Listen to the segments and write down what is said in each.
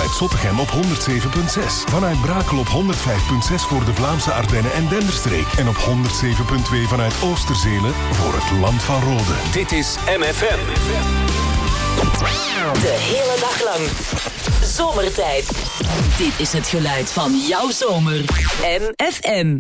vanuit Zottegem op 107.6. Vanuit Brakel op 105.6 voor de Vlaamse Ardennen en Denderstreek. En op 107.2 vanuit Oosterzelen voor het Land van Rode. Dit is MFM. De hele dag lang. Zomertijd. Dit is het geluid van jouw zomer. MFM.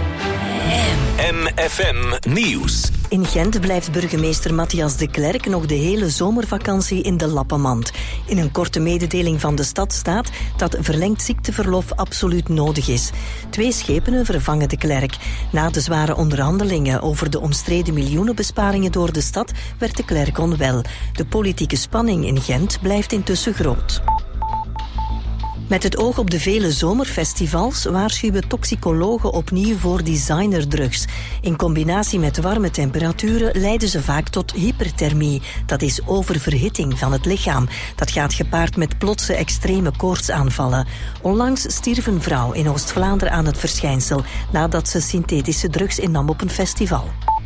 MFM Nieuws. In Gent blijft burgemeester Matthias de Klerk nog de hele zomervakantie in de lappenmand. In een korte mededeling van de stad staat dat verlengd ziekteverlof absoluut nodig is. 2 schepenen vervangen de Klerk. Na de zware onderhandelingen over de omstreden miljoenenbesparingen door de stad werd de Klerk onwel. De politieke spanning in Gent blijft intussen groot. Met het oog op de vele zomerfestivals waarschuwen toxicologen opnieuw voor designerdrugs. In combinatie met warme temperaturen leiden ze vaak tot hyperthermie. Dat is oververhitting van het lichaam. Dat gaat gepaard met plotse extreme koortsaanvallen. Onlangs stierf een vrouw in Oost-Vlaanderen aan het verschijnsel nadat ze synthetische drugs innam op een festival.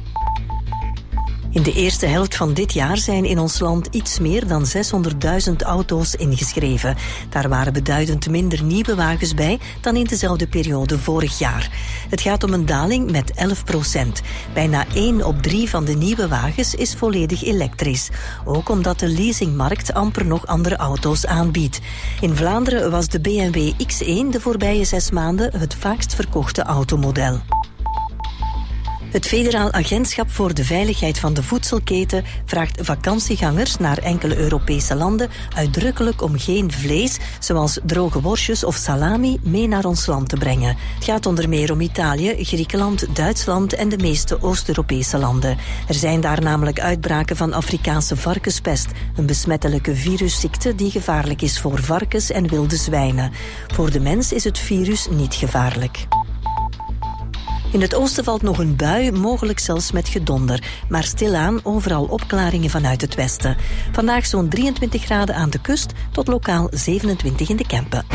In de eerste helft van dit jaar zijn in ons land iets meer dan 600.000 auto's ingeschreven. Daar waren beduidend minder nieuwe wagens bij dan in dezelfde periode vorig jaar. Het gaat om een daling met 11%. Bijna 1 op 3 van de nieuwe wagens is volledig elektrisch. Ook omdat de leasingmarkt amper nog andere auto's aanbiedt. In Vlaanderen was de BMW X1 de voorbije 6 maanden het vaakst verkochte automodel. Het Federaal Agentschap voor de Veiligheid van de Voedselketen vraagt vakantiegangers naar enkele Europese landen uitdrukkelijk om geen vlees, zoals droge worstjes of salami, mee naar ons land te brengen. Het gaat onder meer om Italië, Griekenland, Duitsland en de meeste Oost-Europese landen. Er zijn daar namelijk uitbraken van Afrikaanse varkenspest, een besmettelijke virusziekte die gevaarlijk is voor varkens en wilde zwijnen. Voor de mens is het virus niet gevaarlijk. In het oosten valt nog een bui, mogelijk zelfs met gedonder. Maar stilaan overal opklaringen vanuit het westen. Vandaag zo'n 23 graden aan de kust tot lokaal 27 in de Kempen.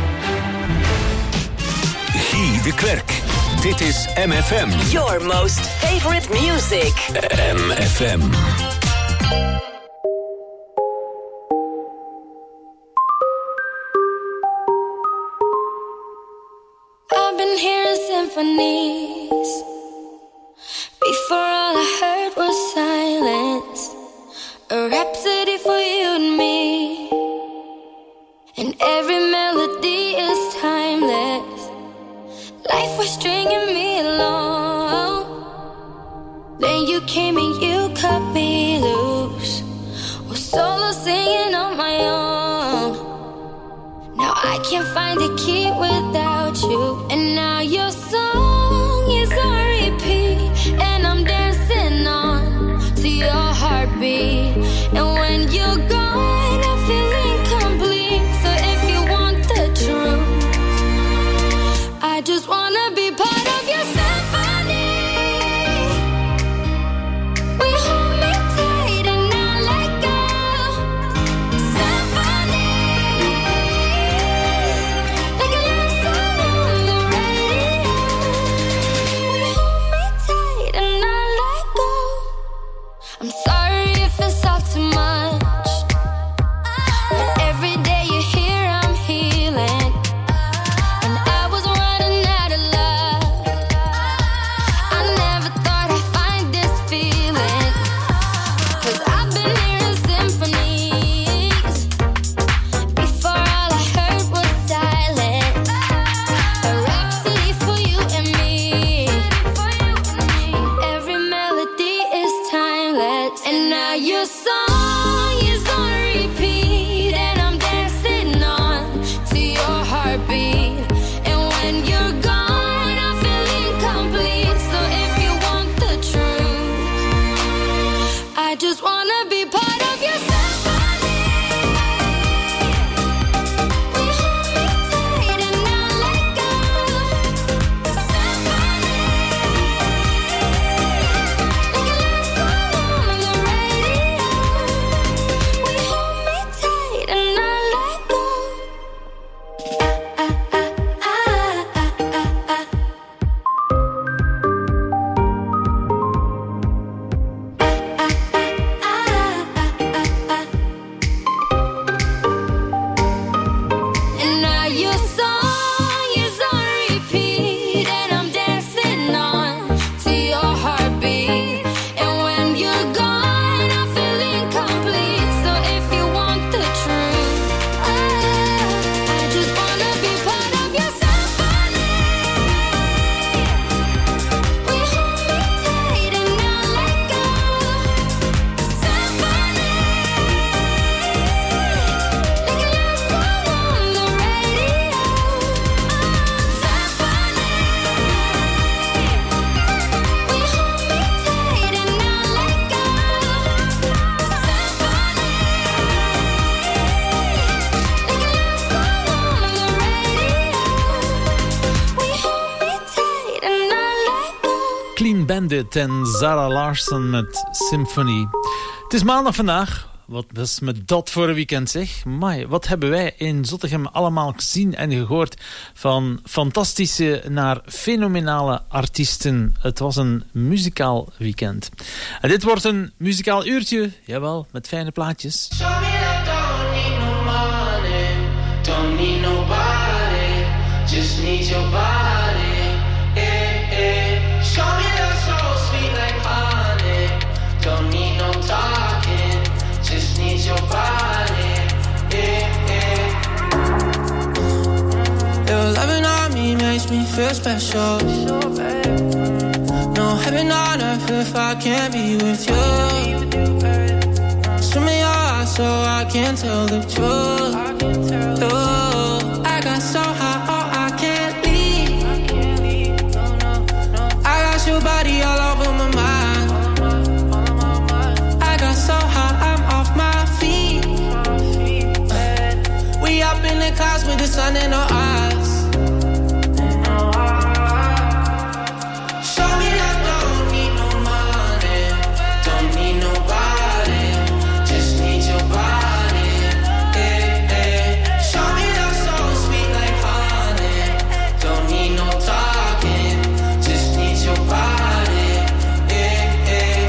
Guy de Klerk. Dit is MFM. Your most favorite music. MFM. I've been hearing symphonies. Before all I heard was silence. A rhapsody for you and me. And every melody is timeless. Life was stringing me along. Then you came and you cut me loose. Was solo singing on my own. Now I can't find a key without you. And now your song is on repeat. And I'm dancing on to your heartbeat. And when you're gone, I feel incomplete. So if you want the truth, I just wanna be part of your symphony. We hold me tight and not let go. Symphony, like a love song on the radio. Bandit en Zara Larsson met Symphony. Het is maandag vandaag. Wat is met dat voor een weekend, zeg? Amai, wat hebben wij in Zottegem allemaal gezien en gehoord van fantastische naar fenomenale artiesten. Het was een muzikaal weekend. En dit wordt een muzikaal uurtje, jawel, met fijne plaatjes. Show me that don't need no money, don't need nobody, just need your body, eh, eh. Show me that soul sweet like honey, don't need no talking, just need your body, eh, eh. Your loving on me makes me feel special. No heaven on earth if I can't be with you. Swim in your eyes so I can tell the truth. Oh, I got so high, oh, I can't leave. I got your body all over my mind. I got so high, I'm off my feet. We up in the clouds with the sun in our eyes. Show me that don't need no money, don't need nobody, just need your body, eh, eh. Show me that soul sweet like honey, don't need no talking, just need your body, eh, eh.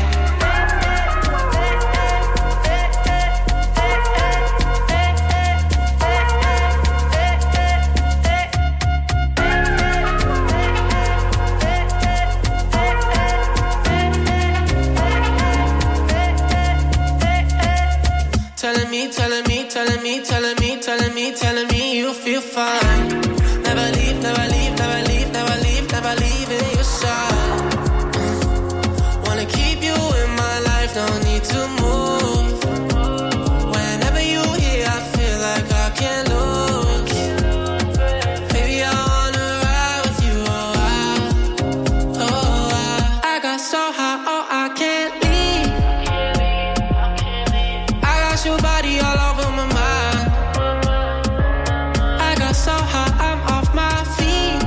Telling me, telling me, telling me, telling me, telling me, telling me you feel fine. Never leave, never leave, never leave, never leave, never leave in your side. Wanna keep you in my life, no need to move. Whenever you here, I feel like I can't lose. Baby, I wanna ride with you, oh, I got so high, oh, I can't leave. I got your body all over my mind. I got so high, I'm off my feet.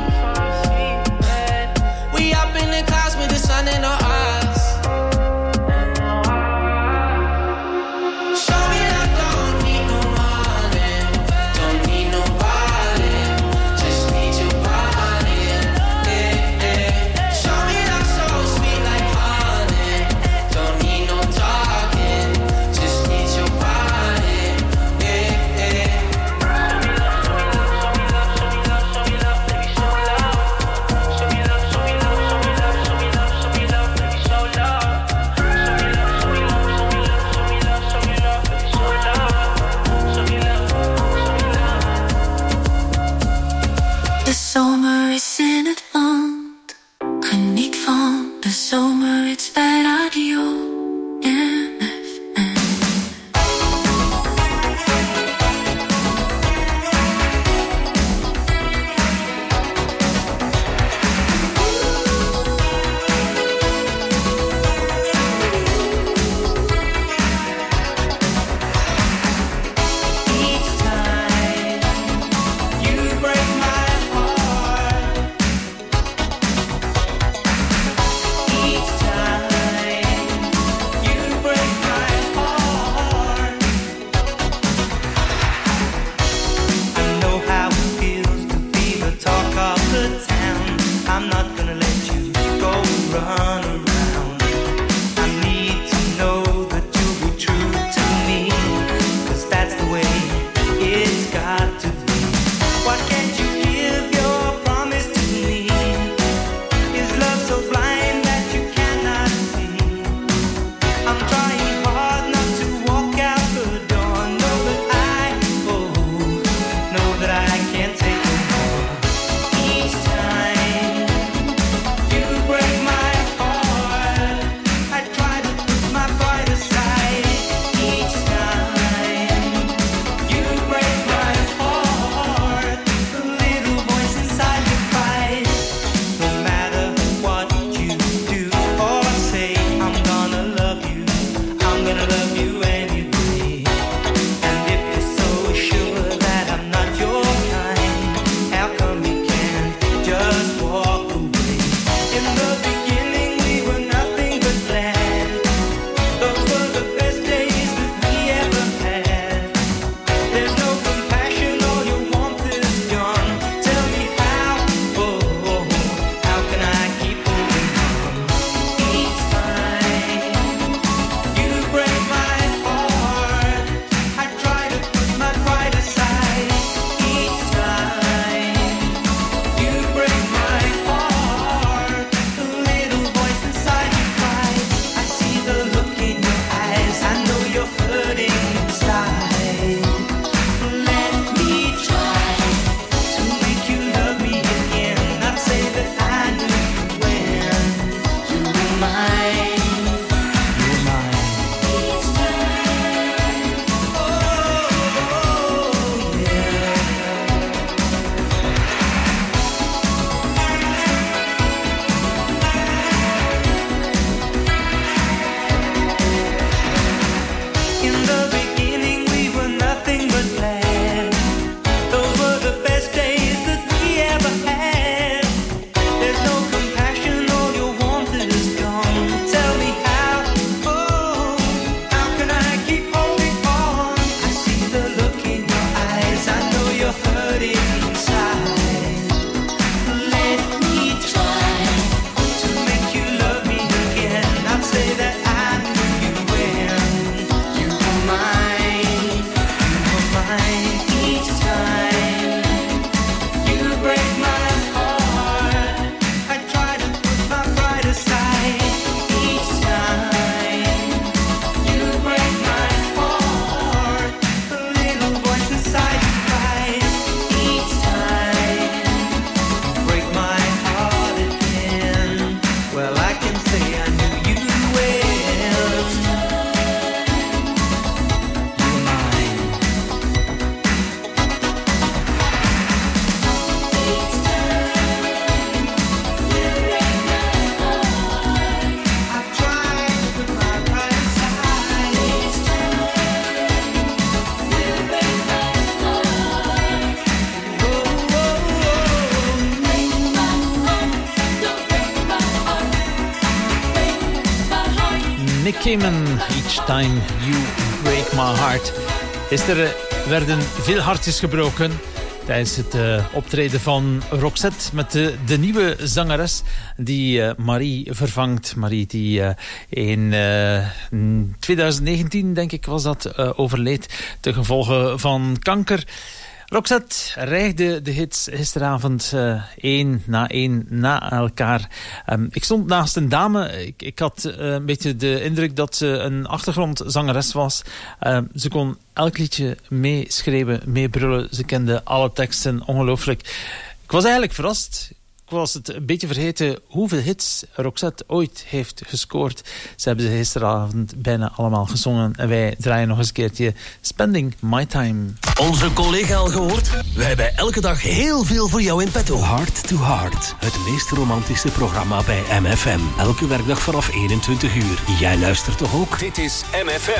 Nick Cayman, Each Time You Break My Heart. Gisteren werden veel hartjes gebroken tijdens het optreden van Roxette met de nieuwe zangeres die Marie vervangt. Marie die in 2019, denk ik, was dat, overleed ten gevolge van kanker. Roxette reigde de hits gisteravond één na elkaar. Ik stond naast een dame. Ik had een beetje de indruk dat ze een achtergrondzangeres was. Ze kon elk liedje meeschreeuwen, meebrullen. Ze kende alle teksten, ongelooflijk. Ik was eigenlijk verrast. Ik was het een beetje vergeten hoeveel hits Roxette ooit heeft gescoord. Ze hebben ze gisteravond bijna allemaal gezongen. En wij draaien nog eens een keertje Spending My Time. Onze collega al gehoord? Wij hebben elke dag heel veel voor jou in petto. Heart to Heart. Het meest romantische programma bij MFM. Elke werkdag vanaf 21 uur. Jij luistert toch ook? Dit is MFM.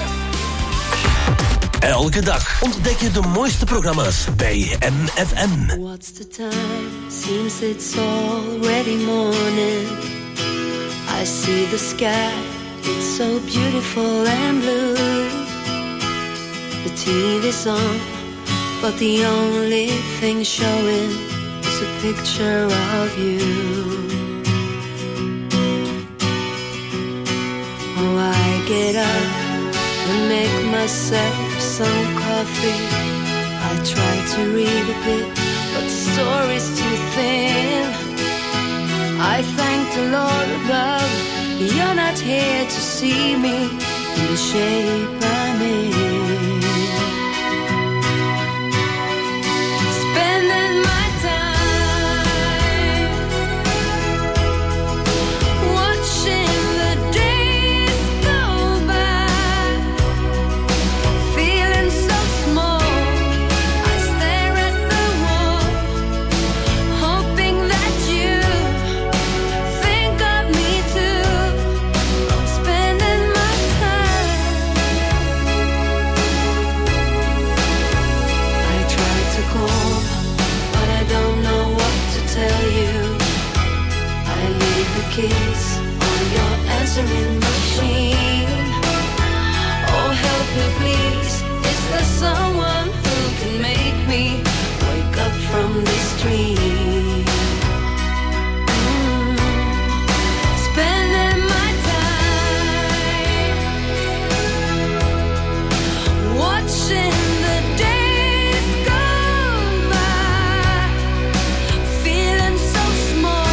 Elke dag ontdek je de mooiste programma's bij MFM. What's the time? Seems it's already morning. I see the sky, it's so beautiful and blue. The TV's on, but the only thing showing is a picture of you. Oh, I get up and make myself some coffee. I try to read a bit, but the story's too thin. I thank the Lord above, you're not here to see me in the shape I'm in. Spending my time watching keys on your answering machine. Oh, help me please. Is there someone who can make me wake up from this dream? Spending my time watching the days go by, feeling so small.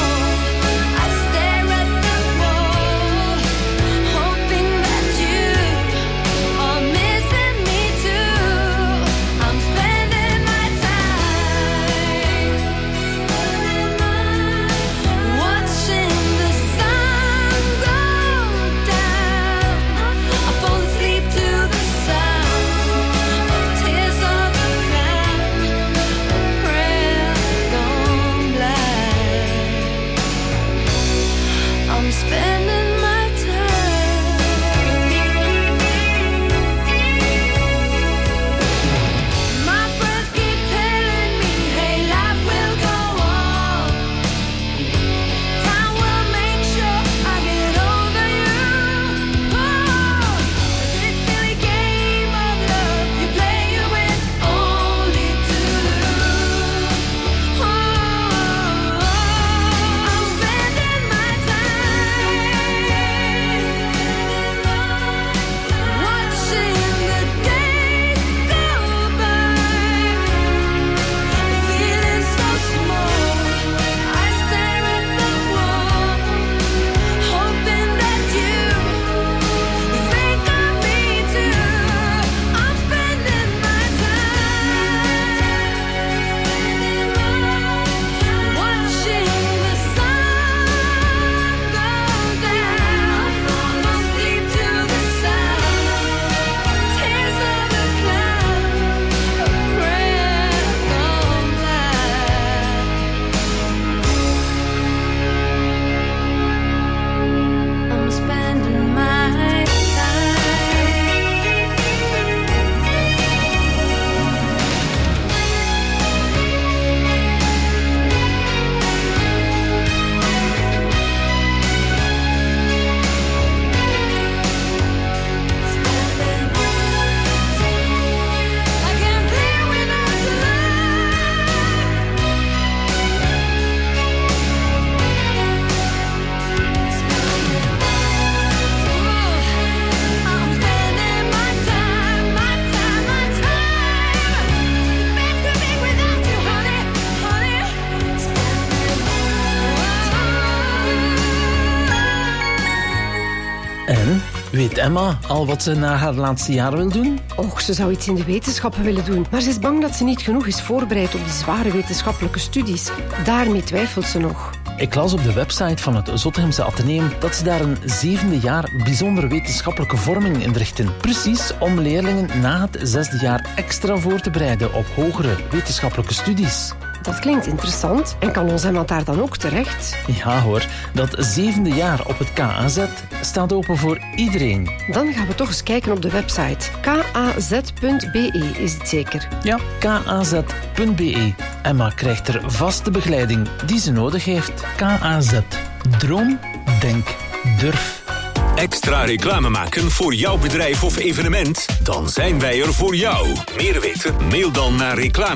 Weet Emma al wat ze na haar laatste jaar wil doen? Och, ze zou iets in de wetenschappen willen doen. Maar ze is bang dat ze niet genoeg is voorbereid op die zware wetenschappelijke studies. Daarmee twijfelt ze nog. Ik las op de website van het Zottegemse Atheneum dat ze daar een 7e jaar bijzondere wetenschappelijke vorming inrichten. Precies om leerlingen na het 6e jaar extra voor te bereiden op hogere wetenschappelijke studies. Dat klinkt interessant. En kan ons Emma daar dan ook terecht? Ja hoor, dat 7e jaar op het KAZ staat open voor iedereen. Dan gaan we toch eens kijken op de website. kaz.be is het zeker? Ja, kaz.be. Emma krijgt er vaste begeleiding die ze nodig heeft. KAZ. Droom, denk, durf. Extra reclame maken voor jouw bedrijf of evenement? Dan zijn wij er voor jou. Meer weten? Mail dan naar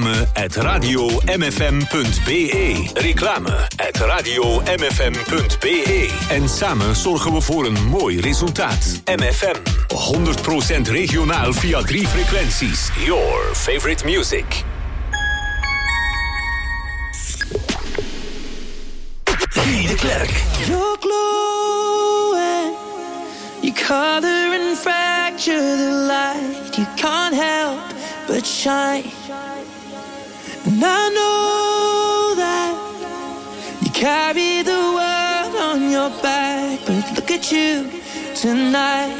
reclame@radiomfm.be. Reclame@radiomfm.be. En samen zorgen we voor een mooi resultaat. MFM. 100% regionaal via 3 frequenties. Your favorite music. Guy de Klerk. You're glowing. You color and fracture the light. You can't help but shine. And I know that you carry the world on your back. But look at you tonight.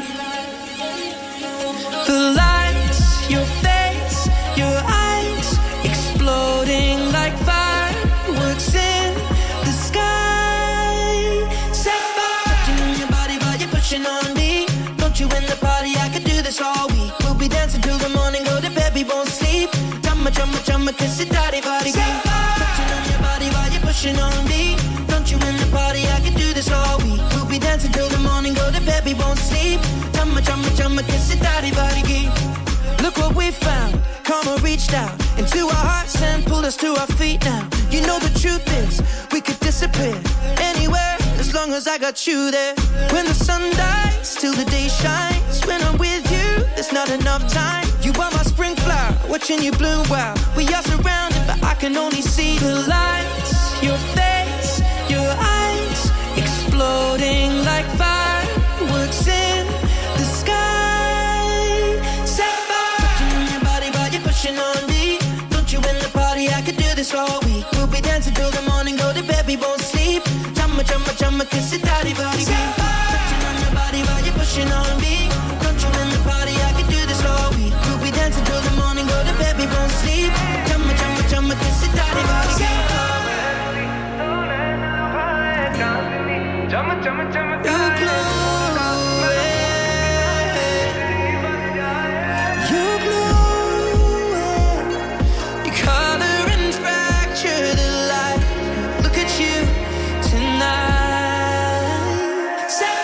The lights, your face, your eyes, exploding like fireworks in the sky. Set fire in your body while you're pushing on me. Don't you in the party, I could do this all week. We'll be dancing till the morning, go to bed, we won't sleep. Chumma, chumma, chumma, kiss it, daddy, body, touching on your body while you're pushing on me. Don't you in the party, I could do this all week. We'll be dancing till the morning, go to bed, we won't sleep. Chumma, chumma, chumma, kiss it, daddy, body, look what we found. Karma reached out into our hearts and pulled us to our feet now. You know the truth is, we could disappear anywhere as long as I got you there. When the sun dies, till the day shines. When I'm with you, there's not enough time. You are my spring flower, watching you bloom wild. We are surrounded, but I can only see the lights. Your face, your eyes, exploding like fireworks in the sky. Set fire in your body while you're pushing on me. Don't you in the party, I could do this all week. We'll be dancing till the morning, go to bed, we won't sleep. Chumma, chumma, chumma, kiss it, daddy, body, touching on your body while you're pushing on me. Don't you in the party, I could do this all week. We'll be dancing till the morning, go to bed, we won't sleep. Chumma, chumma, chumma, kiss it, daddy, body, chumma, chumma, chumma, you're glowing. You're glowing. You color and fracture the light. Look at you tonight. Set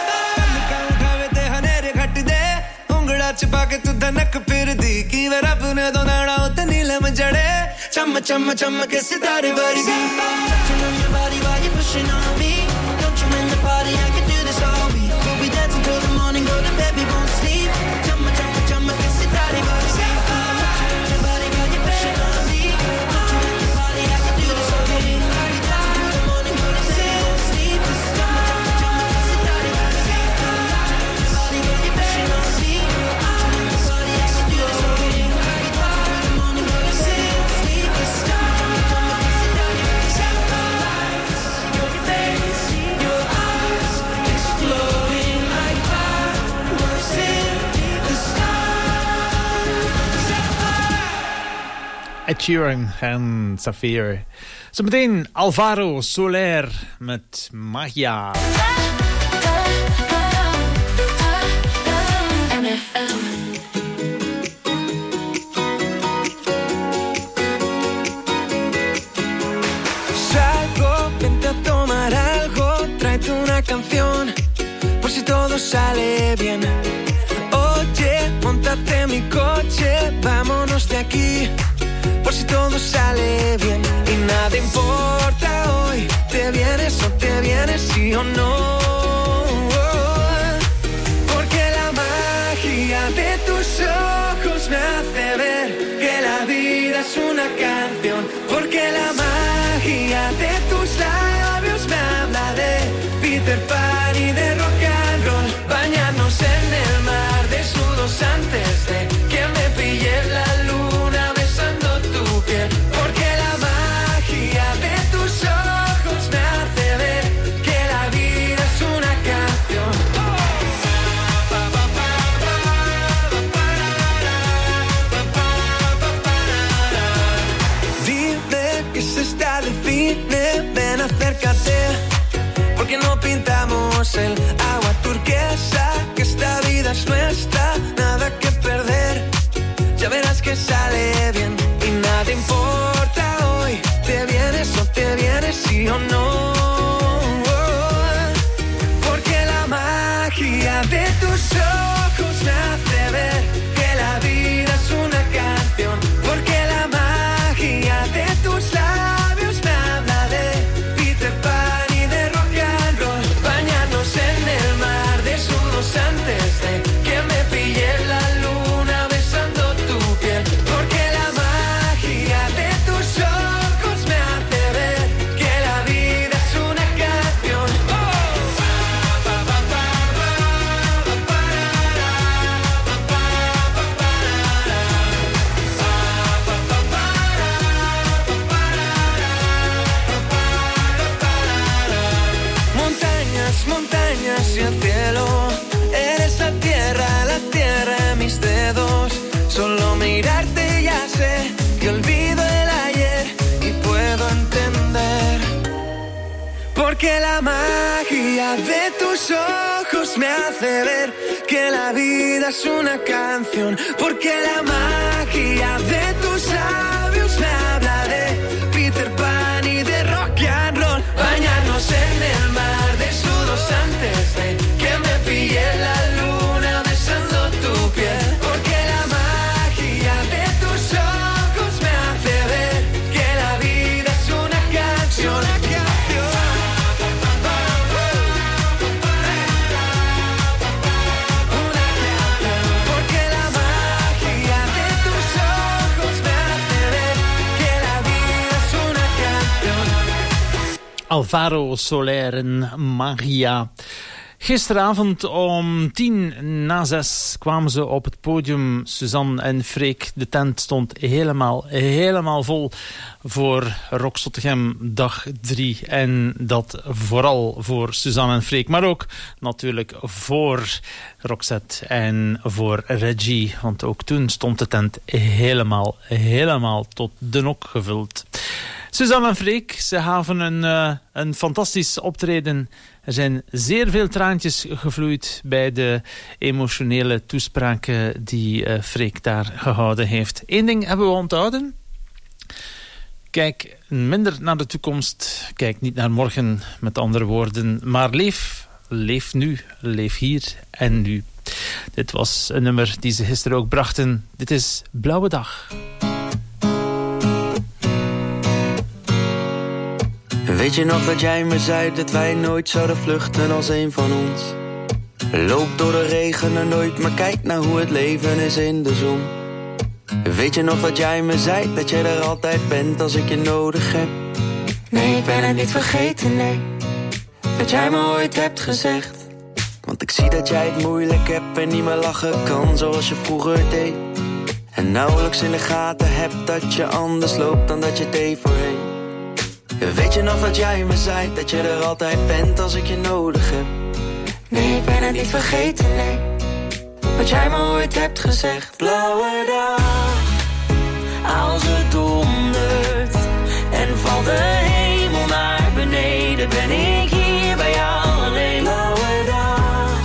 fire. छुपा के तू धनक फिर दी की वर अपने दो नाड़ा उते नीलम जड़े चम चम चम के सितारे वर्गी touching on your body while you're pushing on me. Don't you in the party, I could do this all week. We'll be dancing till the morning, go to bed, we won't sleep. Chumma, chumma, chumma, kiss it, daddy, body. Touching on your body while you're pushing on me. Don't you in the party, I could do this all week. We'll be dancing till the morning, go to bed, we won't sleep. Chumma, chumma, chumma, kiss it, daddy, body. Touching on your body while you're pushing on me. Don't you in the party, I could do this all week. We'll be dancing till the morning, go to bed, we won't sleep. Chumma, chumma, chumma, kiss it, daddy, body. Your face, your eyes, exploding like fireworks in the sky. Ed Sheeran en Safir. Zometeen Alvaro Soler met Magia. Salgo, vente a tomar algo, tráete una canción, por si todo sale bien. Oye, móntate en mi coche, vámonos de aquí, por si todo sale bien. Y nada importa hoy, te vienes o te vienes, sí o no. Porque la magia de tus ojos me hace ver que la vida es una canción. Porque la magia de tus labios me habla de Peter Pan y de rock and roll. Bañarnos en el Porque la magia de tus ojos me hace ver que la vida es una canción. Porque la magia de tus labios me habla de Peter Pan y de rock and roll. Bañarnos en el mar desnudos antes de que me pille la luna besando tu piel. Porque la magia de tus ojos me hace ver que la vida es una canción. Alvaro Soler en Magia. Gisteravond om 5:50 kwamen ze op het podium, Suzanne en Freek. De tent stond helemaal vol voor Rock Zottegem dag 3. En dat vooral voor Suzanne en Freek, maar ook natuurlijk voor Roxette en voor Reggie. Want ook toen stond de tent helemaal tot de nok gevuld. Suzanne en Freek, ze gaven een fantastisch optreden. Er zijn zeer veel traantjes gevloeid bij de emotionele toespraken die Freek daar gehouden heeft. Eén ding hebben we onthouden. Kijk minder naar de toekomst. Kijk niet naar morgen, met andere woorden. Maar leef nu. Leef hier en nu. Dit was een nummer die ze gisteren ook brachten. Dit is Blauwe Dag. Weet je nog dat jij me zei dat wij nooit zouden vluchten als een van ons? Loop door de regen en nooit, maar kijk naar hoe het leven is in de zon. Weet je nog dat jij me zei dat jij er altijd bent als ik je nodig heb? Nee, ik ben het niet vergeten, nee. Dat jij me ooit hebt gezegd. Want ik zie dat jij het moeilijk hebt en niet meer lachen kan zoals je vroeger deed. En nauwelijks in de gaten hebt dat je anders loopt dan dat je deed voorheen. Weet je nog dat jij me zei dat je er altijd bent als ik je nodig heb? Nee, ik ben het niet vergeten, nee. Wat jij me ooit hebt gezegd. Blauwe dag, als het dondert en valt de hemel naar beneden, ben ik hier bij jou alleen. Blauwe dag,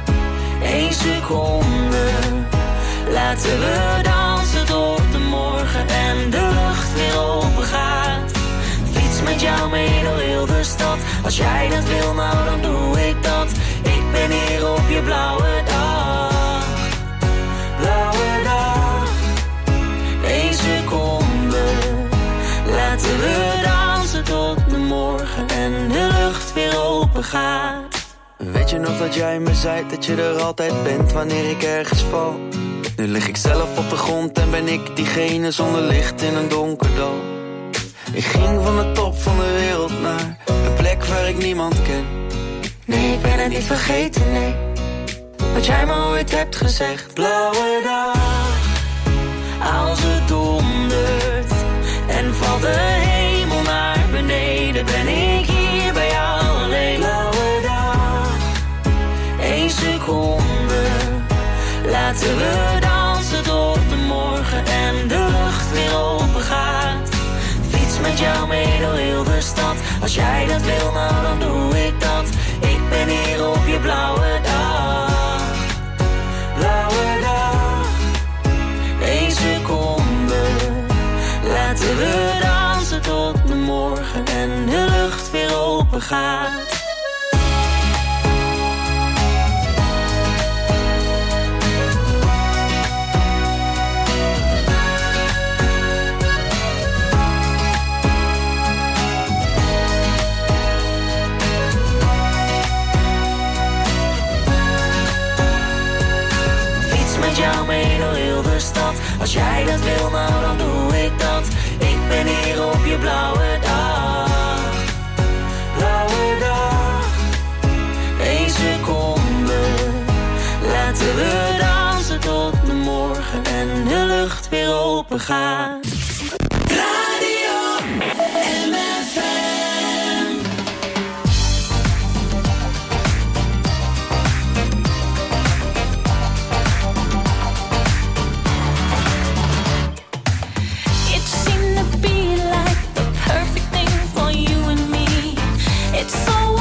1 seconde, laten we dansen tot de morgen en de lucht weer open gaat. Met jou mee door heel de stad. Als jij dat wil, nou dan doe ik dat. Ik ben hier op je blauwe dag. Blauwe dag, 1 seconde. Laten we dansen tot de morgen en de lucht weer open gaat. Weet je nog dat jij me zei dat je er altijd bent wanneer ik ergens val? Nu lig ik zelf op de grond en ben ik diegene zonder licht in een donker dal. Ik ging van de top van de wereld naar een plek waar ik niemand ken. Nee, ik ben het niet vergeten, nee. Wat jij me ooit hebt gezegd. Blauwe dag, als het dondert en valt de hemel naar beneden, ben ik hier bij jou alleen. Blauwe dag, 1 seconde, laten we dansen tot de morgen en de lucht weer open gaat. Met jou mee door heel de stad. Als jij dat wil, nou dan doe ik dat. Ik ben hier op je blauwe dag. Blauwe dag, 1 seconde. Laten we dansen tot de morgen en de lucht weer open gaat. Met jou mee door heel de stad. Als jij dat wil, nou dan doe ik dat. Ik ben hier op je blauwe dag. Blauwe dag, 1 seconde. Laten we dansen tot de morgen en de lucht weer open gaat. Radio MFM. It's so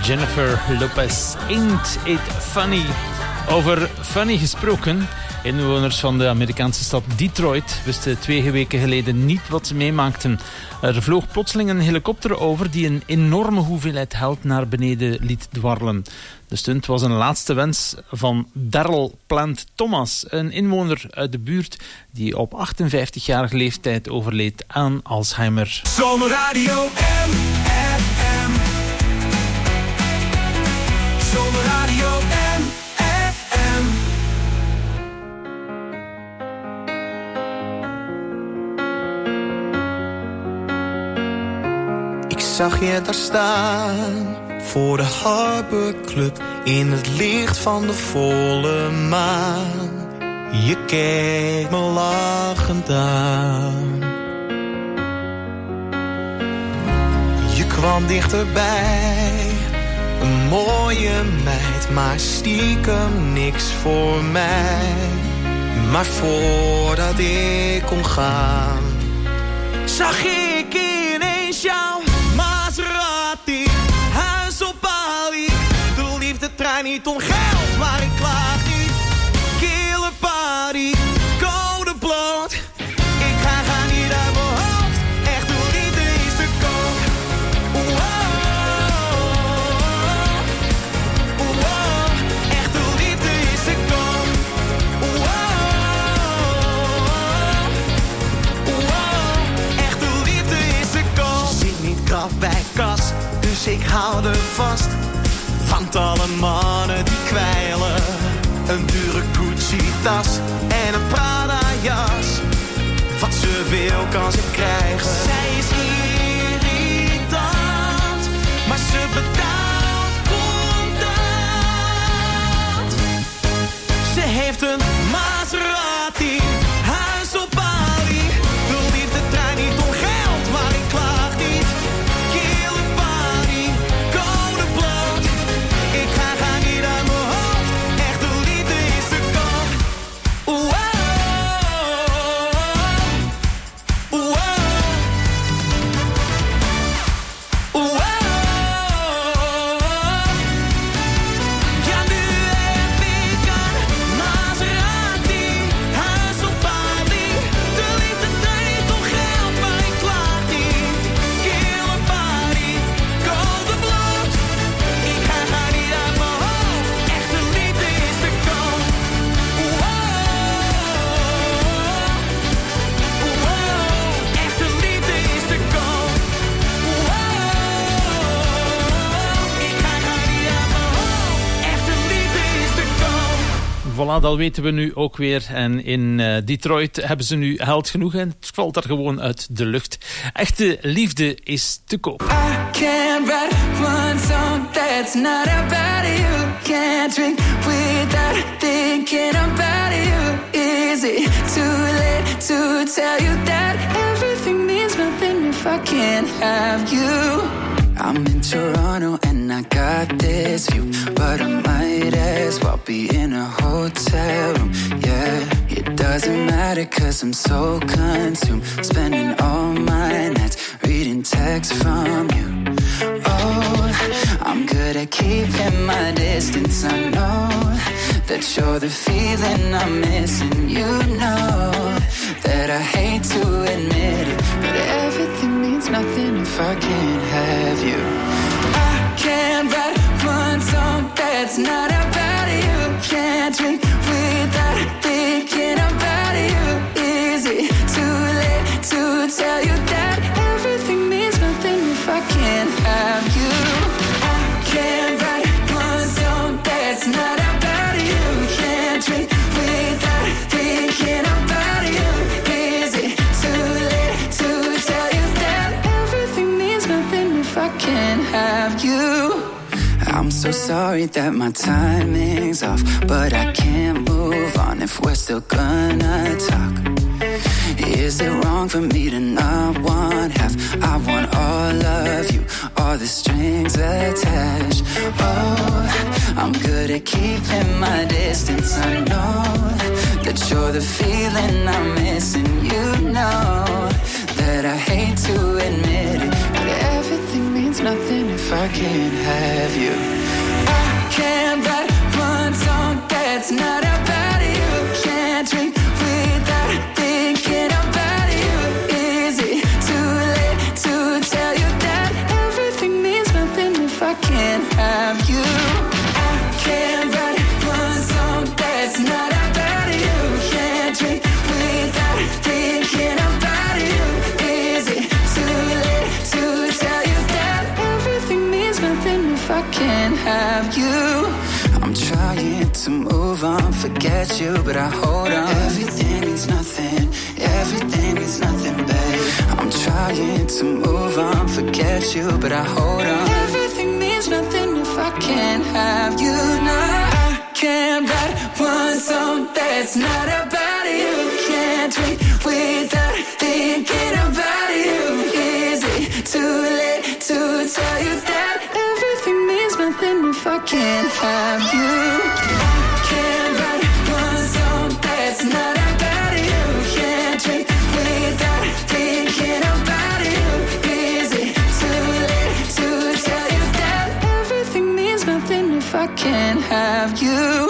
Jennifer Lopez, Ain't It Funny. Over funny gesproken, inwoners van de Amerikaanse stad Detroit wisten 2 weken geleden niet wat ze meemaakten. Er vloog plotseling een helikopter over die een enorme hoeveelheid geld naar beneden liet dwarrelen. De stunt was een laatste wens van Darrell Plant Thomas, een inwoner uit de buurt die op 58-jarige leeftijd overleed aan Alzheimer. Zomerradio MFM. Zomerradio MFM. Ik zag je daar staan voor de Harbor Club in het licht van de volle maan. Je keek me lachend aan. Je kwam dichterbij, een mooie meid, maar stiekem niks voor mij. Maar voordat ik kon gaan, zag ik ineens jouw Maserati. Huis op Bali, de liefde draait niet om geld, maar ik klaag niet. Kille party, code bloot. Ik ga niet uit mijn hoofd, echt de liefde is te koop. Echt de liefde is te koop. Echt de liefde is te koop. Ze zit niet krap bij kas, dus ik hou er vast. Want alle mannen die kwijlen, een dure Gucci-tas en een Prada-jas. Wat ze wil kan ze krijgen. Zij is irritant, maar ze betaalt contant. Ze heeft een Maserati, huis op Bali. De liefde draait niet om geld, maar ik klaag niet. Kille party, code bloot. Ik ga niet uit mijn hoofd, echt de liefde is te koop. Ja, nu heb ik een Maserati, huis op Bali. De liefde draait niet om geld, maar ik klaag niet. Kille party, code bloot. Ik ga niet uit mijn hoofd, echt de liefde is te koop. Echt de liefde is te koop. Ik ga niet uit mijn hoofd, echt de liefde is te koop. Voilà, dat weten we nu ook weer. En in Detroit hebben ze nu geld genoeg en het valt daar gewoon uit de lucht. Echte liefde is te koop. I can't write one song that's not about you. Can't drink without thinking about you. Is it too late to tell you that everything means nothing if I can't have you? I'm in Toronto and I got this view, but I might as well be in a hotel room. Yeah, it doesn't matter 'cause I'm so consumed, spending all my nights reading texts from you. Oh, I'm good at keeping my distance. I know that you're the feeling I'm missing. You know that I hate to admit it, but everything means nothing if I can't have you. I can't write one song that's not about you. Can't drink without thinking about you. Is it too late to tell you that everything means nothing if I can't have you? I can't write one song that's not about you. Can't drink without thinking about you. Is it too late to tell you that everything means nothing if I can't have you? I'm so sorry that my timing's off, but I can't move on if we're still gonna talk. Is it wrong for me to not want half? I want all of you, all the strings attached. Oh, I'm good at keeping my distance. I know that you're the feeling I'm missing. You know that I hate to admit it, but everything means means nothing if I can't have you. I can't write one song that's not about you. Can't drink without thinking about you. Is it too late to tell you that everything means nothing if I can't have you? I can't write one song that's not about you. Can't drink without thinking about you. Is it too late to tell you that everything means nothing if I can't have you? I'm trying to move on, forget you, but I hold on. Everything means nothing, everything means nothing, babe. I'm trying to move on, forget you, but I hold on. Everything means nothing if I can't have you now. I can't write one song that's not about you. Can't drink without thinking about you. Is it too late to tell you that everything means nothing if I can't have you? I can't write one song that's not about you. Can't drink without thinking about you. Is it too late to tell you that everything means nothing if I can't have you?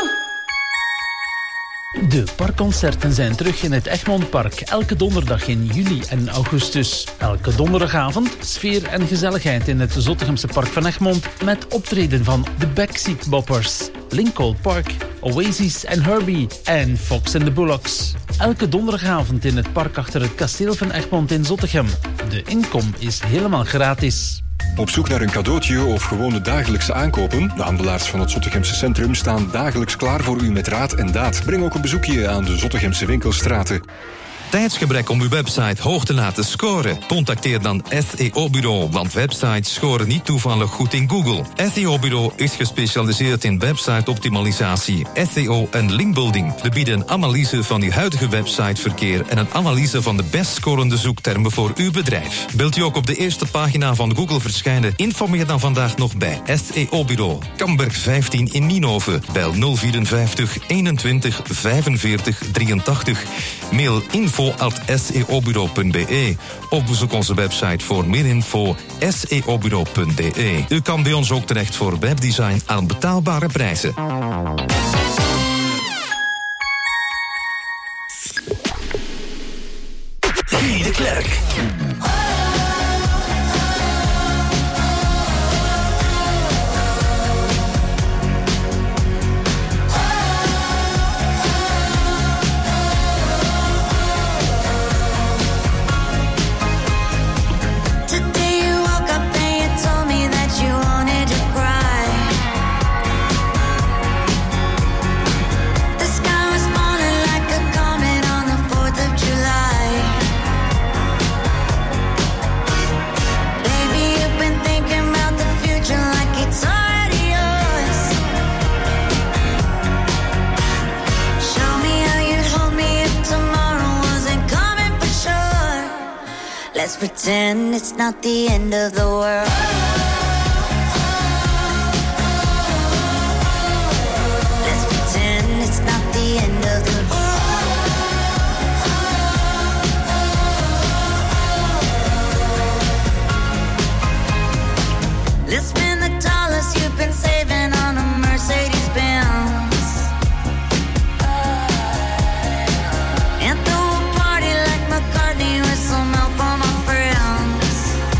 De parkconcerten zijn terug in het Egmondpark. Elke donderdag in juli en augustus. Elke donderdagavond sfeer en gezelligheid in het Zottegemse Park van Egmond. Met optreden van de Backseat Boppers, Lincoln Park, Oasis en Herbie en Fox and the Bullocks. Elke donderdagavond in het park achter het kasteel van Egmond in Zottegem. De inkom is helemaal gratis. Op zoek naar een cadeautje of gewone dagelijkse aankopen? De handelaars van het Zottegemse centrum staan dagelijks klaar voor u met raad en daad. Breng ook een bezoekje aan de Zottegemse winkelstraten. Tijdsgebrek om uw website hoog te laten scoren? Contacteer dan SEO Bureau, want websites scoren niet toevallig goed in Google. SEO Bureau is gespecialiseerd in website-optimalisatie, SEO en linkbuilding. We bieden een analyse van uw huidige websiteverkeer en een analyse van de best scorende zoektermen voor uw bedrijf. Wilt u ook op de eerste pagina van Google verschijnen? Informeer dan vandaag nog bij SEO Bureau. Kamberg 15 in Nienhoven. Bel 054 21 45 83. Mail info@seobureau.be of bezoek onze website voor meer info seobureau.be. U kan bij ons ook terecht voor webdesign aan betaalbare prijzen. Guy de Klerk. Let's pretend it's not the end of the world. Let's pretend it's not the end of the world. Let's spend the dollars you've been saving on a Mercedes-Benz. And throw a party like McCartney with some help on my friends.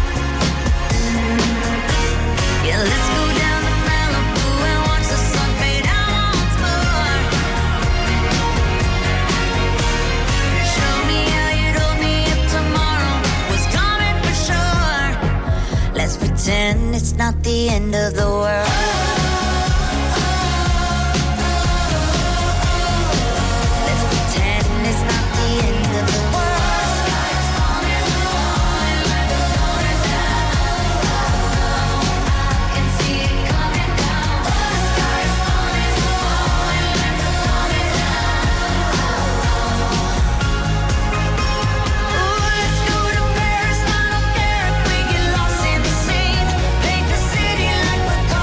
Yeah, let's go down to Malibu and watch the sun fade out once more. Show me how you'd hold me if tomorrow was coming for sure. Let's pretend it's not the end of the world. Paint the city like we're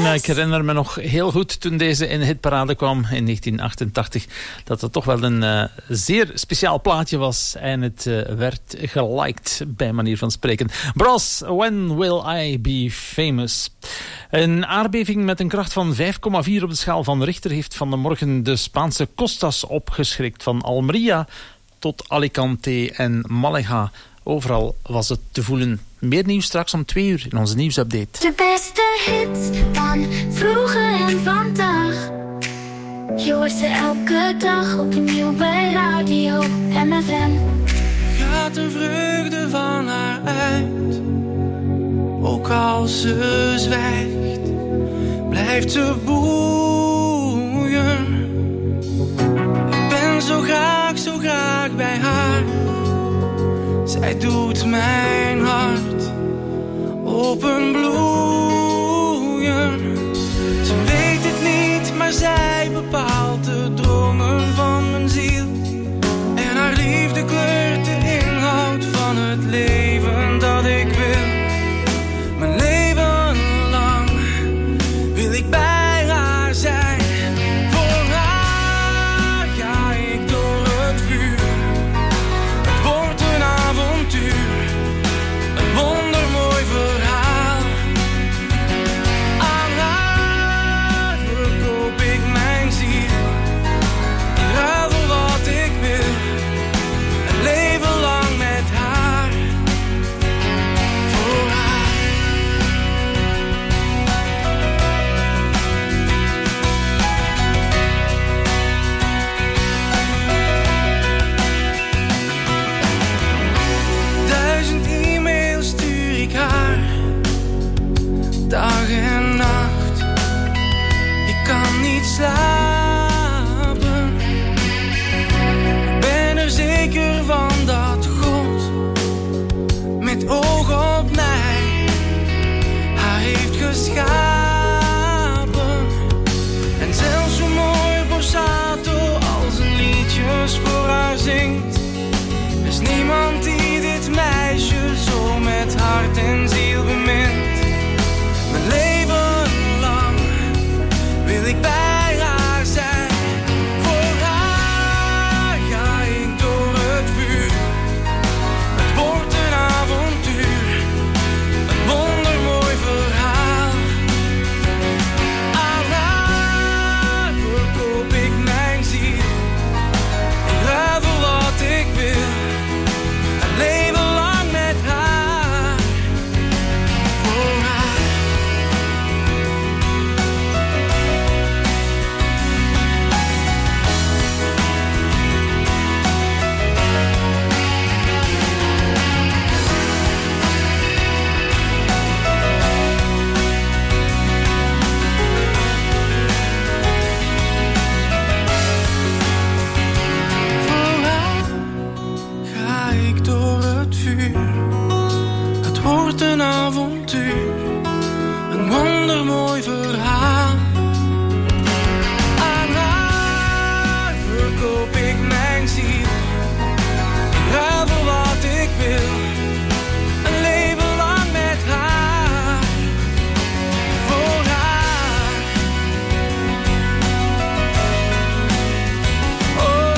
ik herinner me nog heel goed toen deze in de hitparade kwam in 1988, dat het toch wel een zeer speciaal plaatje was en het werd geliked bij manier van spreken. Bros, When Will I Be Famous? Een aardbeving met een kracht van 5,4 op de schaal van Richter heeft vanmorgen de Spaanse Costas opgeschrikt. Van Almería tot Alicante en Malaga. Overal was het te voelen. Meer nieuws straks om 2 uur in onze nieuwsupdate. De beste hits van vroeger en vandaag. Je hoort ze elke dag opnieuw bij Radio MFM. Gaat de vreugde van haar uit. Ook als ze zwijgt, blijft ze boeien. Ik ben zo graag bij haar. Zij doet mijn hart openbloeien. Ze weet het niet, maar zij bepaalt de dromen van mijn ziel. En haar liefde kleurt de inhoud van het leven dat ik wil. Mijn leven lang wil ik bij haar zijn. Voor haar ga ik door het vuur. Het wordt een avontuur, een wondermooi verhaal. Aan haar verkoop ik mijn ziel. Ik ruil voor wat ik wil. Een leven lang met haar. Voor haar. Dag en nacht, ik kan niet slapen. Ik ben er zeker van dat God met oog op mij haar heeft geschapen. En zelfs zo mooi borsato als een liedjes voor haar zingt. Er is niemand die dit meisje zo met hart en ziel bemint. Mijn leven lang wil ik bij haar zijn. Voor haar ga ik door het vuur. Het wordt een avontuur, een wondermooi verhaal. Aan haar verkoop ik mijn ziel. Ik ruil voor wat ik wil. Een leven lang met haar. Voor haar. Het wordt een avontuur, een wondermooi verhaal. Aan haar verkoop ik mijn ziel. Ik ruil voor wat ik wil. Een leven lang met haar. Voor haar. Oh.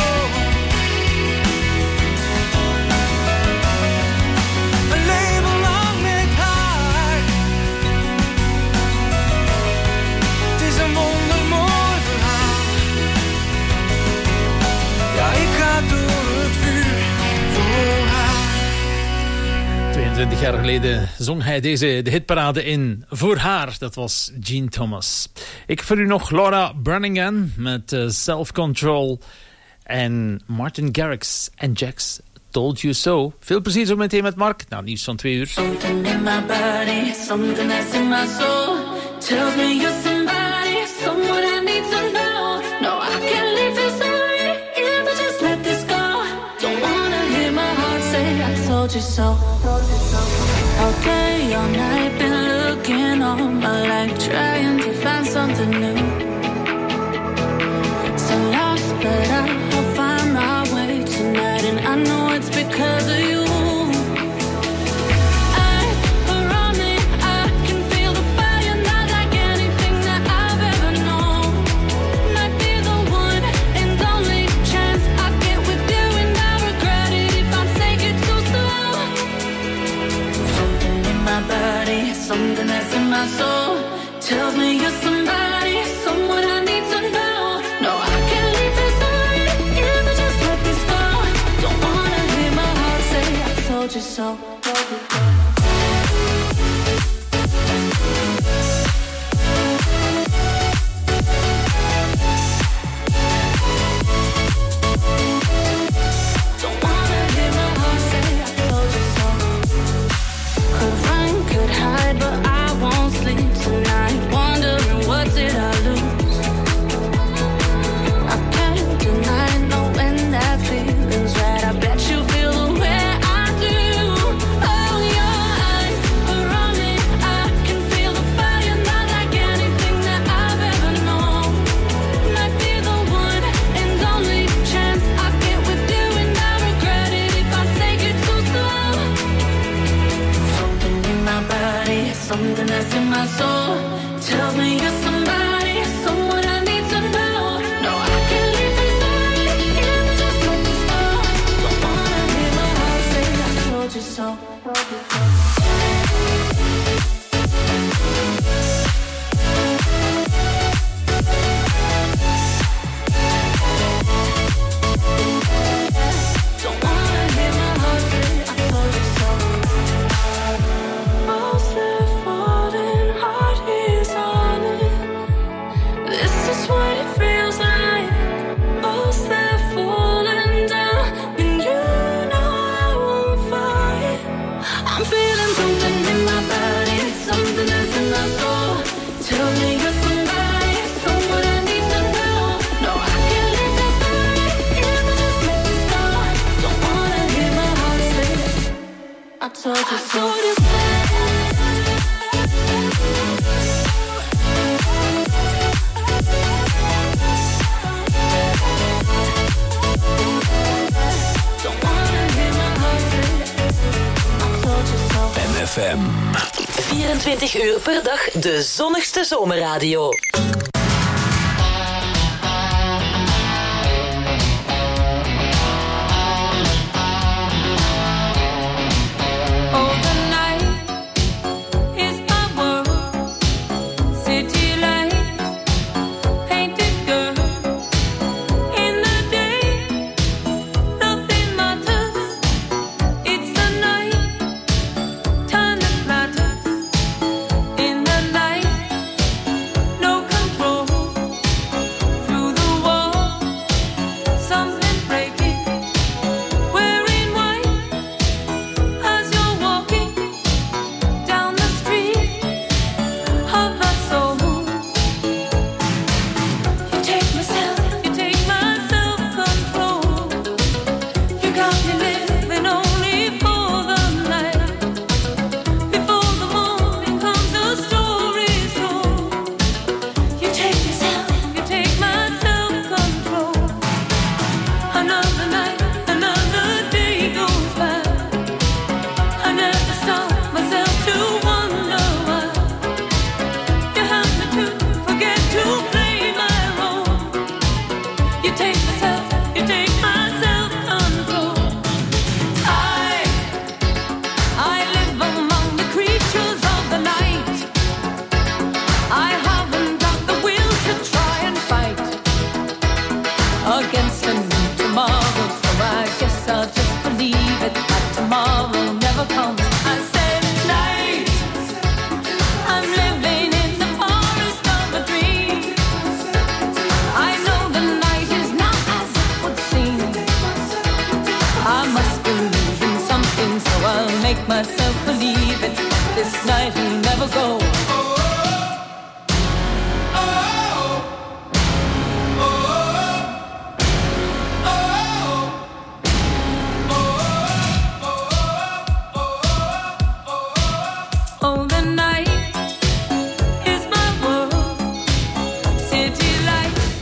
Een leven lang met haar. Het is een wondermooi verhaal. Ja, ik ga door het vuur voor haar. 22 jaar geleden zong hij de hitparade in voor haar. Dat was Gene Thomas. Ik voor u nog Laura Branigan met Self Control. En Martin Garrix en Jax Told You So. Veel plezier zo meteen met Mark. Nou, nieuws van 2 uur. Something in my body, something that's in my soul tells me you're somebody, someone I need to know. No, I can't leave this already if I just let this go. Don't wanna hear my heart say I told you so. All day, all night, been looking all my life, trying to find something new. So lost, but I'll find my way tonight, and I know it's because of you. Eyes are on me, I can feel the fire, not like anything so. Something that's in my soul tells me you're somebody, someone I need to know. No, I can't leave this alone, even just let this go. Don't wanna hear my heart say I told you so. MFM. 24 uur per dag de zonnigste zomerradio. Myself believe it. This night will never go.